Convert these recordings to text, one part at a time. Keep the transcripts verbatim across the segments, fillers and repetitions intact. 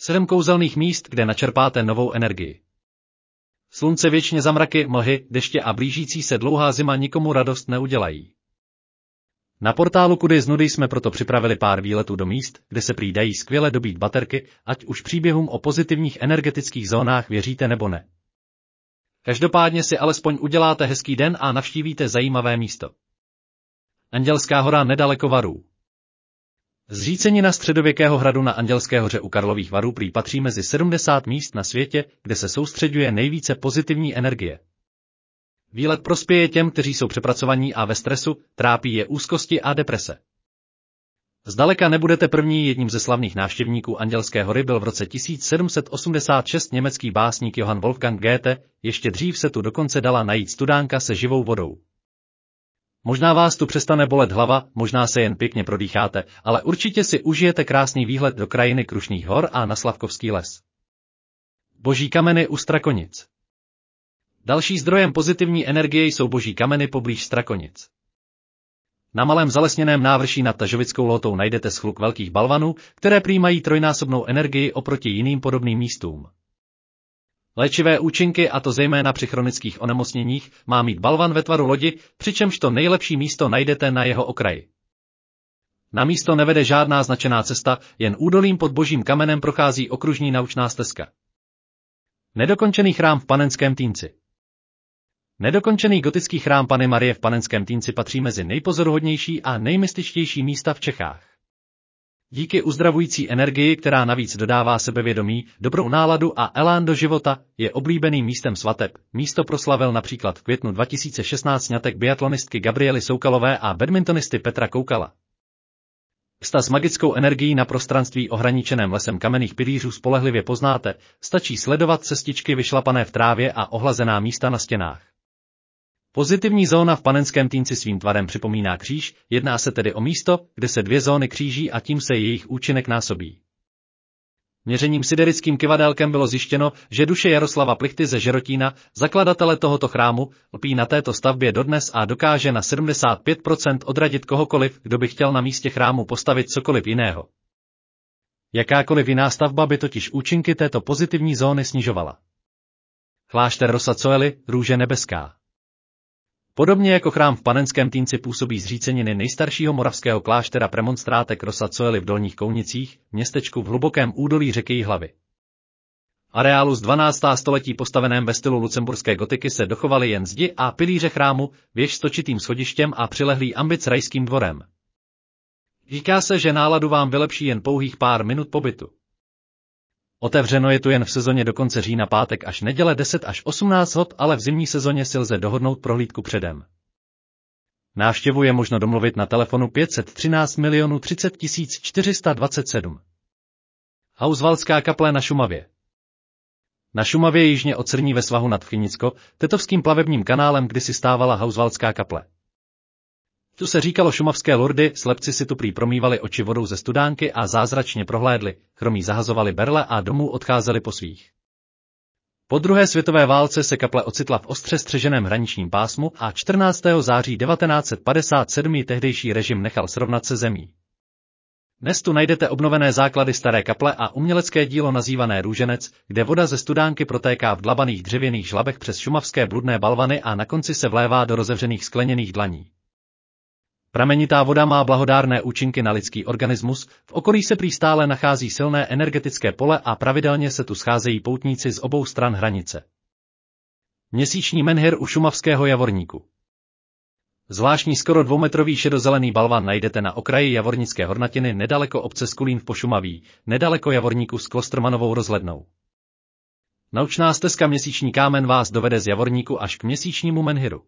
Sedm kouzelných míst, kde načerpáte novou energii. Slunce věčně za mraky, mlhy, deště a blížící se dlouhá zima nikomu radost neudělají. Na portálu Kudy z nudy jsme proto připravili pár výletů do míst, kde se prý dají skvěle dobít baterky, ať už příběhům o pozitivních energetických zónách věříte nebo ne. Každopádně si alespoň uděláte hezký den a navštívíte zajímavé místo. Andělská hora nedaleko Varů. Zřícenina středověkého hradu na Andělské hoře u Karlových Varů prý patří mezi sedmdesát míst na světě, kde se soustřeďuje nejvíce pozitivní energie. Výlet prospěje těm, kteří jsou přepracovaní a ve stresu, trápí je úzkosti a deprese. Zdaleka nebudete první, jedním ze slavných návštěvníků Andělské hory byl v roce tisíc sedm set osmdesát šest německý básník Johann Wolfgang Goethe, ještě dřív se tu dokonce dala najít studánka se živou vodou. Možná vás tu přestane bolet hlava, možná se jen pěkně prodýcháte, ale určitě si užijete krásný výhled do krajiny Krušných hor a na Slavkovský les. Boží kameny u Strakonic. Další zdrojem pozitivní energie jsou boží kameny poblíž Strakonic. Na malém zalesněném návrší nad Tažovickou lhotou najdete schluk velkých balvanů, které prý mají trojnásobnou energii oproti jiným podobným místům. Léčivé účinky, a to zejména při chronických onemocněních, má mít balvan ve tvaru lodi, přičemž to nejlepší místo najdete na jeho okraji. Na místo nevede žádná značená cesta, jen údolím pod božím kamenem prochází okružní naučná stezka. Nedokončený chrám v Panenském Týnci. Nedokončený gotický chrám Panny Marie v Panenském Týnci patří mezi nejpozoruhodnější a nejmystičtější místa v Čechách. Díky uzdravující energii, která navíc dodává sebevědomí, dobrou náladu a elán do života, je oblíbeným místem svateb. Místo proslavil například v květnu dva tisíce šestnáct sňatek biatlonistky Gabriely Soukalové a badmintonisty Petra Koukala. Vztah s magickou energií na prostranství ohraničeném lesem kamenných pilířů spolehlivě poznáte, stačí sledovat cestičky vyšlapané v trávě a ohlazená místa na stěnách. Pozitivní zóna v Panenském Týnci svým tvarem připomíná kříž, jedná se tedy o místo, kde se dvě zóny kříží a tím se jejich účinek násobí. Měřením siderickým kyvadélkem bylo zjištěno, že duše Jaroslava Plichty ze Žerotína, zakladatele tohoto chrámu, lpí na této stavbě dodnes a dokáže na sedmdesát pět procent odradit kohokoliv, kdo by chtěl na místě chrámu postavit cokoliv jiného. Jakákoliv jiná stavba by totiž účinky této pozitivní zóny snižovala. Klášter Rosa Coeli, Růže nebeská. Podobně jako chrám v Panenském Týnci působí zříceniny nejstaršího moravského kláštera premonstrátek Rosa Coeli v Dolních Kounicích, městečku v hlubokém údolí řeky Jihlavy. Areálu z dvanáctého století postaveném ve stylu lucemburské gotiky se dochovaly jen zdi a pilíře chrámu, věž s točitým schodištěm a přilehlý ambic rajským dvorem. Říká se, že náladu vám vylepší jen pouhých pár minut pobytu. Otevřeno je tu jen v sezóně do konce října pátek až neděle deset až osmnáct hod, ale v zimní sezóně si lze dohodnout prohlídku předem. Návštěvu je možno domluvit na telefonu pět set třináct milionů třicet tisíc čtyři sta dvacet sedm. Hausvaldská kaple na Šumavě. Na Šumavě jižně od Srní ve svahu nad Vchynicko, tetovským plavebním kanálem kdysi stávala Hausvaldská kaple. Tu se říkalo šumavské Lurdy, slepci si tu prý promývali oči vodou ze studánky a zázračně prohlédli, chromí zahazovali berle a domů odcházeli po svých. Po druhé světové válce se kaple ocitla v ostře střeženém hraničním pásmu a čtrnáctého září devatenáct set padesát sedm ji tehdejší režim nechal srovnat se zemí. Dnes tu najdete obnovené základy staré kaple a umělecké dílo nazývané Růženec, kde voda ze studánky protéká v dlabaných dřevěných žlabech přes šumavské bludné balvany a na konci se vlévá do rozevřených skleněných dlaní. Pramenitá voda má blahodárné účinky na lidský organismus, v okolí se prý stále nachází silné energetické pole a pravidelně se tu scházejí poutníci z obou stran hranice. Měsíční menhir u šumavského Javorníku. Zvláštní skoro dvoumetrový šedozelený balvan najdete na okraji Javornické hornatiny nedaleko obce Skulín v Pošumaví, nedaleko Javorníku s Klostrmanovou rozhlednou. Naučná stezka Měsíční kámen vás dovede z Javorníku až k měsíčnímu menhiru.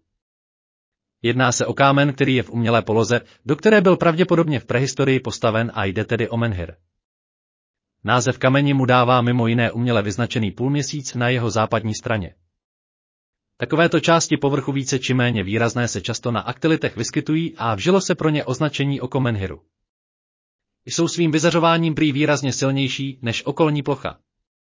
Jedná se o kámen, který je v umělé poloze, do které byl pravděpodobně v prehistorii postaven a jde tedy o menhir. Název kameni mu dává mimo jiné uměle vyznačený půlměsíc na jeho západní straně. Takovéto části povrchu více či méně výrazné se často na aktilitech vyskytují a vžilo se pro ně označení oko menhiru. Jsou svým vyzařováním prý výrazně silnější než okolní plocha.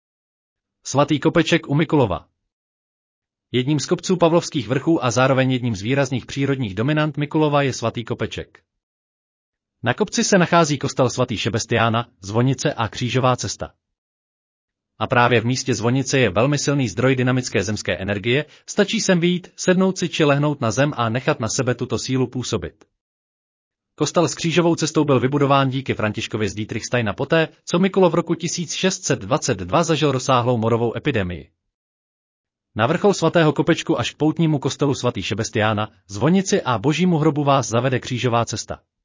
Svatý kopeček u Mikulova. Jedním z kopců Pavlovských vrchů a zároveň jedním z výrazných přírodních dominant Mikulova je Svatý kopeček. Na kopci se nachází kostel svatý Šebestiána, zvonice a křížová cesta. A právě v místě zvonice je velmi silný zdroj dynamické zemské energie, stačí sem vyjít, sednout si či lehnout na zem a nechat na sebe tuto sílu působit. Kostel s křížovou cestou byl vybudován díky Františkovi z Dietrichsteina poté, co Mikulo v roku tisíc šest set dvacet dva zažil rozsáhlou morovou epidemii. Na vrchol svatého kopečku až k poutnímu kostelu svatý Šebestiána, zvonici a božímu hrobu vás zavede křížová cesta.